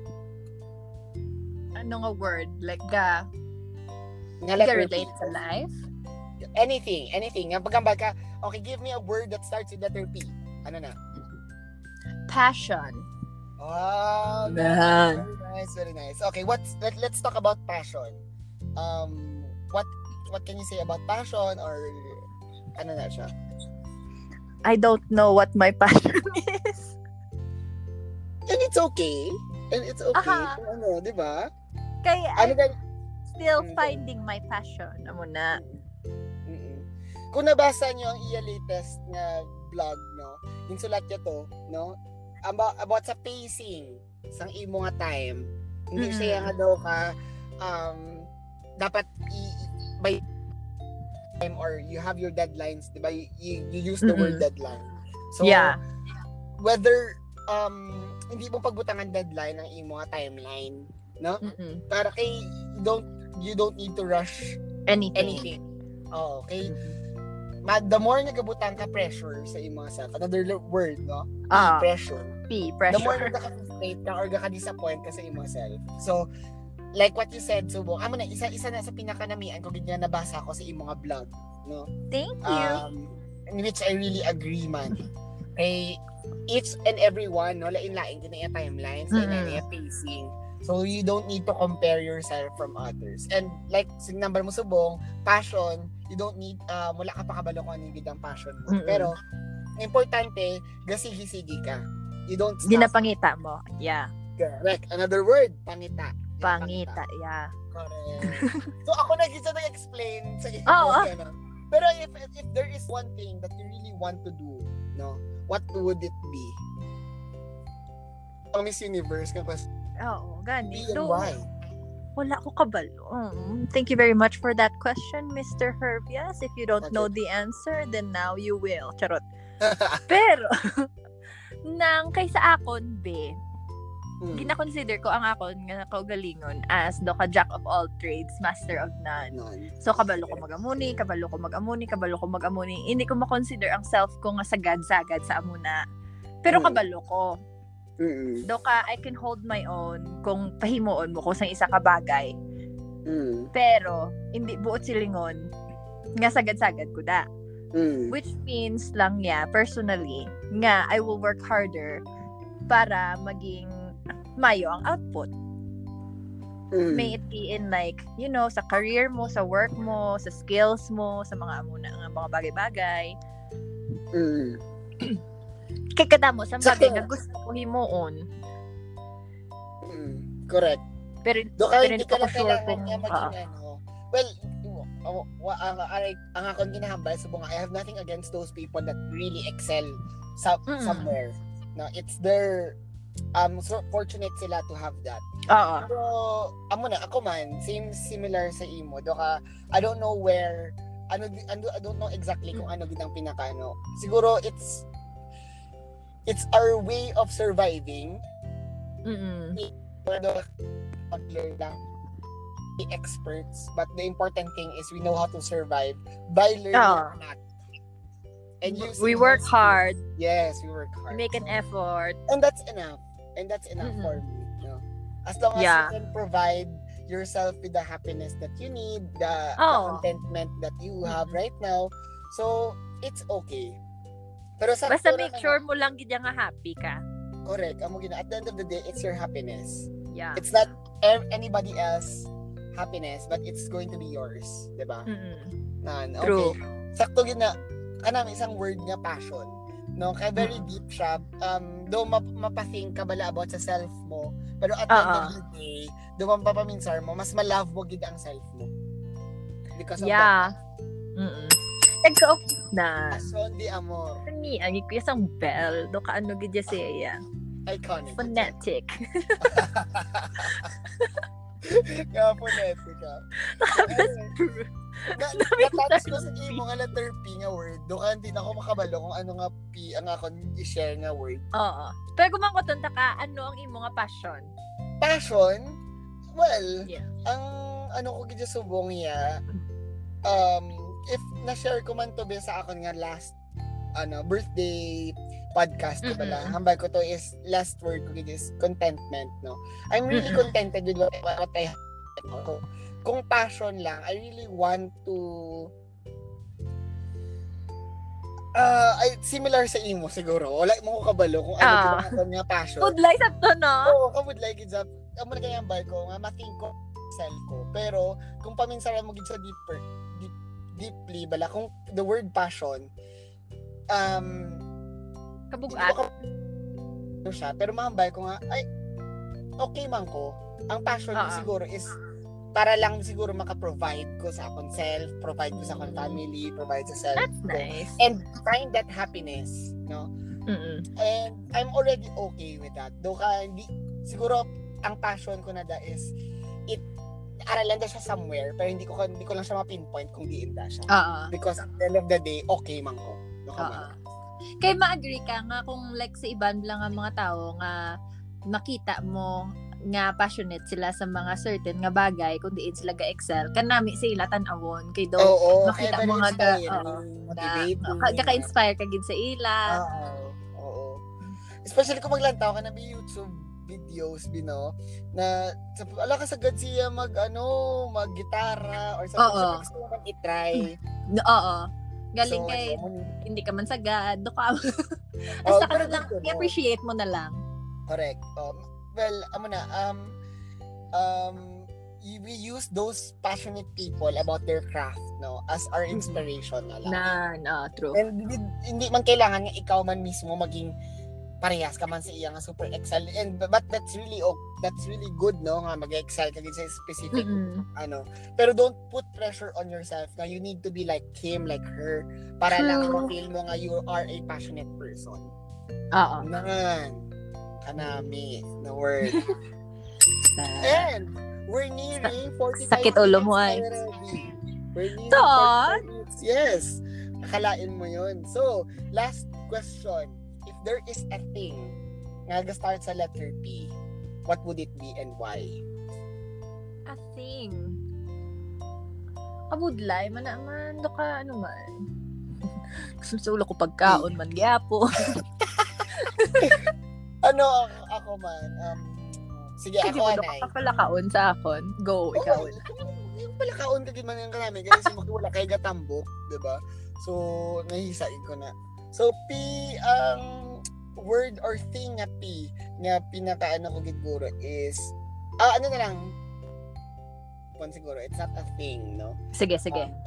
Ano nga word? Like, ga, Nga ga letter relate P. sa life? Anything, anything. Nga pagambal ka, okay, give me a word that starts with letter P. Ano na? Passion. Wow. Nah. Very nice, very nice. Okay, what's let, let's talk about passion. Um, what what can you say about passion or ano na siya? I don't know what my passion is. And it's okay. And it's okay. Aha. Kung ano, di ba? Kaya Ano I'm ka? still Mm. finding my passion. Amo na. Mm-mm. Kung nabasa niyo ang iya latest nga vlog, no? Insulat niya to, no? About, about sa pacing sang imo nga time. Hindi Mm-mm. siya nga daw ka um dapat i- i- by time or you have your deadlines, di ba? You, you use the Mm-mm. word deadline. So, Yeah. whether um hindi mo pagbutangan deadline ang imo nga timeline, no? Mm-mm. Para kay you don't you don't need to rush Anything. anything. Oh, okay. Ma- the more nagabutang ka pressure sa imo nga self, another l- word, no? Ah, Pressure. P, The more pressure. nagaka-frustrate ka or nagaka-disappoint ka sa imo self. So, like what you said, Subo, amo na, isa, isa na sa pinakanamian ko ganyan nabasa ko sa imo nga vlog, no? Thank you. Um, in which I really agree, man. Kay each and every one, no, lain-lain din na timelines, lain-lain na pacing. So, you don't need to compare yourself from others. And like, sinambal mo subong, passion, you don't need, uh, mula ka pa kabalo kung ano yung bidang passion mo. Mm-mm. Pero, importante, gasigi-sigi ka. You don't Di na stop. pangita mo. Yeah. Correct. Another word, pangita. Yan, Pangita. Yeah. Correct. So, ako na gisa nag-explain sa iyo. Oo, ah. Ano. Pero if, if there is one thing that you really want to do, no, what would it be? Ang Miss Universe ka kasi. Oo, gani. And Though, why? wala ko kabalo. Um, thank you very much for that question, Mister Herbias. If you don't Okay. know the answer, then now you will. Charot. Pero, nang kaysa akon, be, Hmm. gina-consider ko ang akon nga kaugalingon as do ka jack of all trades, master of none. None. So, kabalo ko mag-amuni, kabalo ko mag-amuni, kabalo ko mag-amuni. Hindi ko makonsider ang self ko nga sagad-sagad sa amuna. Pero Mm. kabalo ko. Mm-mm. Do ka, I can hold my own kung pahimuon mo ko sa isa ka bagay. Mm. Pero, hindi buot silingon nga sagad-sagad ko da. Mm. Which means lang niya, personally, nga I will work harder para maging mayo ang output. Mm. May it be in like, you know, sa career mo, sa work mo, sa skills mo, sa mga muna, mga bagay-bagay. Mm. Kaya kada mo, sa bagay Saka- na gusto mo himuon. Mm. Correct. Pero, Do pero kaya hindi hindi ka ko lang sure kailangan kung, niya maging ah, ano. Well, uh, wa- ang, ang, ang akong ginahambal sa bunga, I have nothing against those people that really excel sa, Mm. somewhere. No, it's their um so fortunate sila to have that. oo. Pero amo na ako man, same similar sa imo. Do ka I don't know where ano, ano I don't know exactly kung ano gid ang pinakaano. Siguro it's it's our way of surviving. Mm-mm. Pero pag-learn lang be experts, but the important thing is we know how to survive by learning Oo. a lot. And using We work those skills. hard, Yes, we work hard. make an effort. And that's enough. And that's enough Mm-mm. for me. No? As long as Yeah. you can provide yourself with the happiness that you need, the, the Oh. contentment that you have Mm-mm. right now, so it's okay. Pero sa Basta make sure mo lang gid nga happy ka. correct. Amo gina, at the end of the day, it's your happiness. Yeah. It's not ev- anybody else happiness, but it's going to be yours, 'di ba? Mm-mm. Nan, True. okay. Sakto gina kanang isang word nga passion. No, kay very Mm. deep siya. Um, do map- mapathink ka bala about sa self mo, pero at the end Oo. of the day, do mapapaminsar mo, mas ma-love mo gid ang self mo. Because of Yeah. Mm-mm. Ikaw na. that passion de amor. Ni ang ikuya sang bell do ka ano gid siya. Iconic. Phonetic. Nga phonetic ka. Na, natouch ko sa imo nga letter P nga word. Do ka hindi na ako makabalo kung ano nga P ang ako i-share nga word. Oo. Pero kung mangkotonta ka, ano ang imo nga passion? Passion? Well, Yeah. ang ano ko gid sa subong ya, um, if na-share ko man to be sa akon nga last ano birthday podcast ko pala. Mm-mm. Hambal ko to is last word ko gid is contentment, no. I'm really Mm-mm. contented with what, what I have. So, kung passion lang, I really want to uh, ay, similar sa imo siguro. Wala mo ko kabalo kung ano Ah. gid ang akon nga passion. Food life up to, no? Oo, ka would like it up. Amo na kaya ambal ko nga mating ko self ko. Pero kung paminsaran mo gid sa deeper deep, deeply bala kung the word passion um hindi Kabugat. ko ka siya pero mahambal ko nga ay okay man ko. Ang passion ko Oo. siguro is para lang siguro maka-provide ko sa akong self, provide ko sa akong Mm. family, provide sa self That's ko. nice. And find that happiness, no? Mm-mm. And I'm already okay with that. Though ka, hindi, siguro, ang passion ko na da is, it, aralan da siya somewhere, pero hindi ko, hindi ko lang siya ma-pinpoint kung diin da siya. Oo. Because at the end of the day, okay man ko. No, ka Oo. man. Kaya ma-agree ka nga kung like sa iban lang ang mga tao nga makita mo nga passionate sila sa mga certain nga bagay kung diin sila ga-excel kanami sila tan-awon kay do Oo, makita kaya mo very nga ga- inspiring, oo, motivating. na kaka-inspire ka gid sa ila. Oo, oo. Especially kung maglantaw ka na may YouTube videos, bino, na sa, ala ka sa God siya mag, ano, mag-gitara or something. Oo. So, gusto mo man i-try. No, oo. Galing So, kay ano, hindi ka man sagad, do ka. Oh, Basta pero ka lang good to know. i-appreciate mo na lang. Correct. Um, well, amo na, um, um, y- we use those passionate people about their craft, no, as our inspiration na lang. Na, na, true. And with- hindi man kailangan nga ikaw man mismo maging parehas ka man sa iya nga super excel, and but that's really o- that's really good, no, nga mag-excel ka din sa specific Mm-mm. ano, pero don't put pressure on yourself na you need to be like him, like her, para lang True. ma-feel mo nga you are a passionate person. Oo. Nangan kanami na word. Sa- And we're nearing forty-five sakit ulo mo, minutes ay. already. We're nearing So? forty-five minutes. Yes. Nakalain mo yun. So, last question. If there is a thing nga start sa letter P, what would it be and why? A thing. Abudlay, man naman, do ka, ano man. Susulo ko pagkaon man, giapo. Ano ako, ako man? Um, sige, Sige ako mo, do anay. ka pala kaon sa akon. Go, ikaw. Oo, yung pala kaon ka man yung kanami kasi si wala kay gatambok, 'di ba? So nahisain ko na. So P ang word or thing nga P nga pinakaano ko giguro is ah ano na lang pon siguro it's not a thing, no? Sige, sige. Um,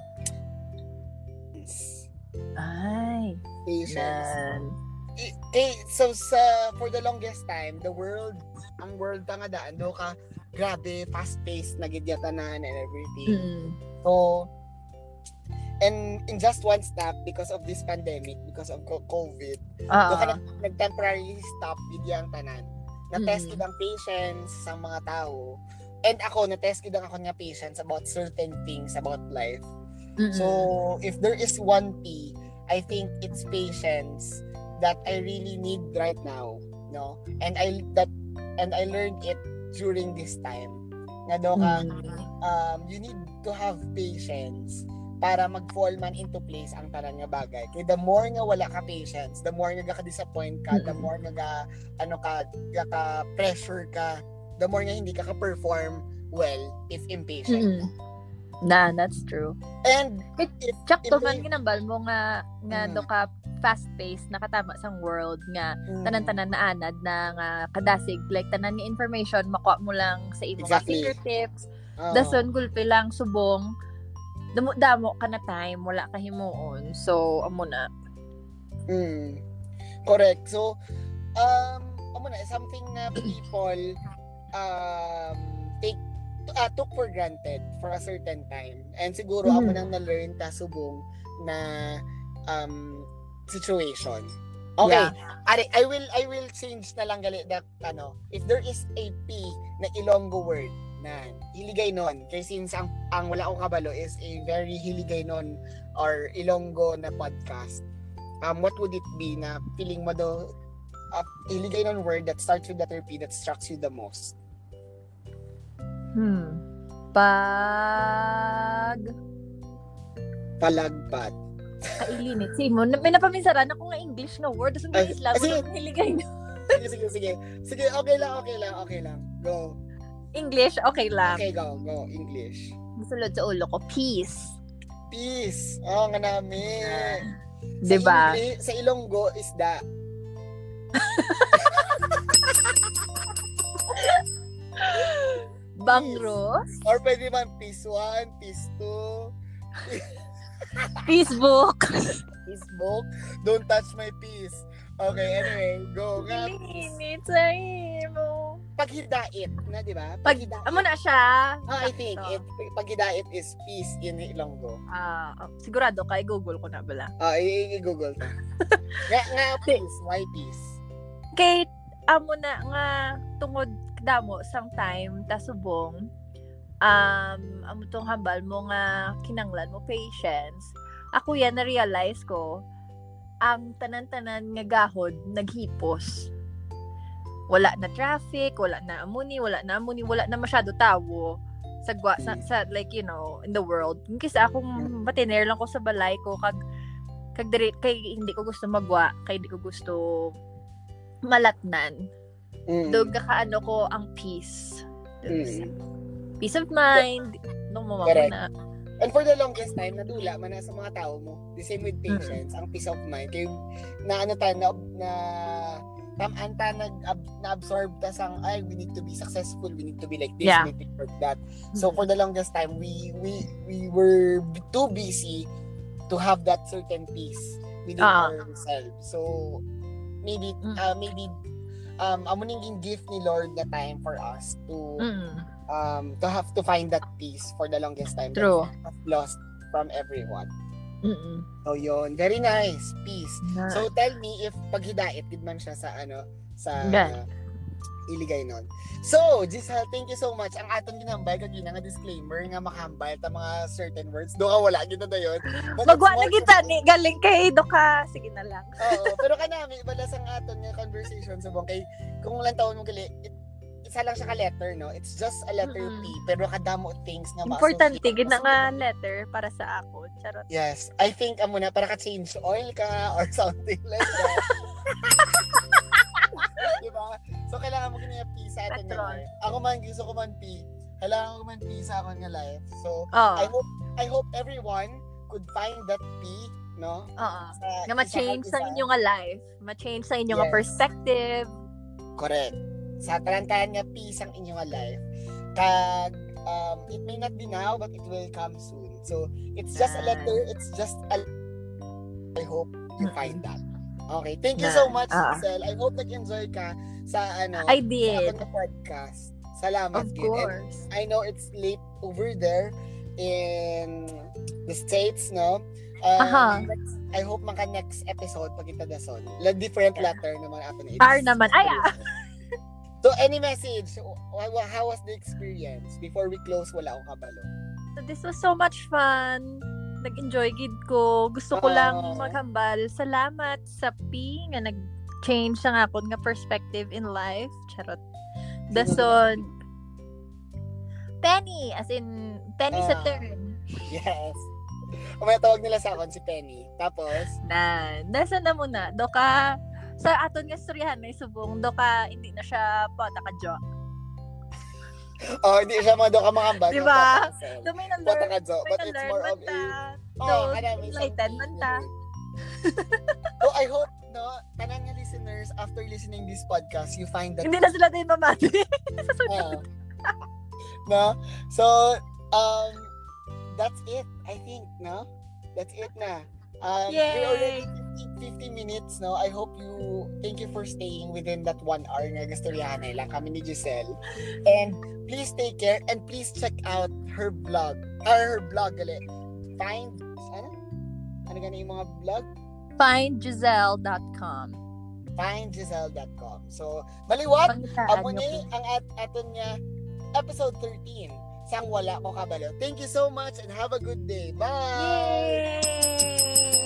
Ay. patience. Nan. I- eh, so sa for the longest time, the world, ang world ta nga daan do ka grabe fast-paced na gid yatanan and everything. Mm. So and in just one step because of this pandemic, because of co- COVID, do ka Ah. nag- nag-temporarily stop gid yang tanan. Na-test Mm. gid ang patience sa mga tao. And ako, na-test gid ang ako nga patience about certain things about life. Mm-mm. So, if there is one P, I think it's patience that I really need right now, no? And I that and I learned it during this time. Nga do ka, Mm. um, you need to have patience para mag-fall man into place ang tanan nga bagay. Kaya the more nga wala ka patience, the more nga ka-disappoint ka, the Mm-mm. more nga ka- ano ka, ka pressure ka, the more nga hindi ka ka-perform well if impatient. Mm-mm. Na, that's true. And if Tsak to if man may- ginambal mo nga nga Mm. do ka fast-paced nakatama sang world nga Mm. tanan-tanan na anad na nga kadasig like tanan nga information makuha mo lang sa imong nga Exactly. fingertips. Oo. Dason gulpi lang subong damo damo ka na time wala ka himuon. So amo na. Mm. Correct. So, um, amo na, something na people um, take uh, took for granted for a certain time. And siguro, Mhm. amo nang na-learn ta subong na um, situation. Okay. Yeah. Ari, I will I will change na lang gali that ano, if there is a P na Ilonggo word na hiligay nun, kay since ang, ang wala ko kabalo is a very hiligay nun or Ilonggo na podcast. Um, what would it be na feeling mo do uh, hiligay nun word that starts with letter P that strikes you the most? Hmm. Pag Palagpat. kailinit si mo may napaminsaran ako nga English na word dason Ay, nga Islam sige. mo hiligay na Sige, sige, sige. Sige, okay lang, okay lang, okay lang. Go. English okay lang. Okay, go, go. English. Musulod sa ulo ko peace. Peace. Oo nga namin. Sa Diba? Ingli- sa Ilonggo isda. Bangros, Or pwede man peace one, peace two, Facebook. peace book. Don't touch my peace. Okay, anyway, go. Nga, peace. Kailinit sa imo. Paghidait na, di ba? Pag, Paghidait. amo na siya. Ah, I think Sakto. it, paghidait is peace in Ilonggo. Ah, oh, sigurado kay Google ko na bala. Ah, i- i-google ta. nga, nga, peace. Why peace? Kay amo na nga tungod damo sang time ta subong um amo tong hambal mo nga kinanglan mo patience. Ako yan na realize ko ang tanan-tanan nga gahod naghipos. Wala na traffic, wala na amuni, wala na amuni, wala na masyado tawo sa, gwa, sa, sa like you know in the world. Kasi akong batiner lang ko sa balay ko kag kag diri kay hindi ko gusto magwa, kay hindi ko gusto malatnan. Mm. Dog kaano ko ang peace. Mm. Peace of mind. No mo Correct. na. And for the longest time, nadula man na sa mga tao mo. The same with patience, ang peace of mind. Kaya na ano ta, na, na tamaan ta, nag, ab, na-absorb ta sang, ay, we need to be successful, we need to be like this, Yeah. we need to be like that. So for the longest time, we we we were too busy to have that certain peace within Ah. ourselves. So maybe, Mm. uh, maybe, um, amo ning gift ni Lord na time for us to Mm. um to have to find that peace for the longest time that True. we have lost from everyone. Mm. So yun, very nice, peace. Na. So tell me if paghidait gid man siya sa ano sa Yeah. iligay nun. So, Giselle, thank you so much. Ang aton ginambay kag nga disclaimer nga makahambal ta mga certain words. Do ka wala gid na dayon. But Magwa it's na more kita to- ni galing kay Doka. Sige na lang. Oo, pero kanami bala sang aton nga conversation subong kay kung lang taon mo gali it, isa lang siya ka letter, no? It's just a letter Mm-mm. P pero kadamo things nga Importante ma-associate gid na sa- nga letter para sa ako. Charot. Yes, I think amo na para ka change oil ka or something like that. Diba? So kailangan mo kanya P sa atin nga Petrol. life. Ako man gusto ko man P. Kailangan ko man P sa akong nga life. So Oh. I hope I hope everyone could find that P no? Oo. Sa Nga ma-change isa sa kag isa. inyo nga life. Ma-change sa inyo nga Yes. perspective. Correct. Sa talantahan nga peace ang inyong nga life. Kag um, it may not be now but it will come soon. So it's just a Ah. letter, it's just a I hope you Mm-mm. find that. Okay, thank you Na- so much, ah. Giselle. I hope nag-enjoy ka sa ano, I sa did. ating podcast. Salamat Of din. And course. I know it's late over there in the States, no? Um, Aha. next, I hope maka next episode pag kita dason. La different letter naman ato na. Par naman. Ay, ah. So, any message? Wha- wha- How was the experience? Before we close, wala akong kabalo. So this was so much fun. Nag-enjoy gid ko. Gusto ko Oo. lang maghambal. Salamat sa P nga nag-change ang akon nga perspective in life. Charot. Dason. Penny, as in Penny sa Ah. turn. Yes. Umaya tawag nila sa akin si Penny. Tapos, Na, nasa na muna. Do ka, sa aton nga storyahan na subong, do ka, hindi na siya pa naka-jo. oh, hindi siya mga doon ka mga bag. Diba? But Do may na-learn, ka jo. may But it's na-learn more man of ta. a... Do, Oh, kadami enlightened man ta. So, I hope, no, tanan nga listeners, after listening this podcast, you find that... Hindi na sila din mamati. Sa sunod. Ah. no? So, um, that's it, I think, no? That's it na. Um, Yay! we're already fifty, fifty minutes, no? I hope you, thank you for staying within that one hour nga gastoryahan lang kami ni Giselle. And please take care and please check out her blog. Or her blog, gali. Find, ano? Ano gani yung mga blog? find giselle dot com. find giselle dot com. So, maliwat, Pangitaan amo niyo ni po. ang at aton nga episode thirteen sang wala ko kabalo. Thank you so much and have a good day. Bye. Yay!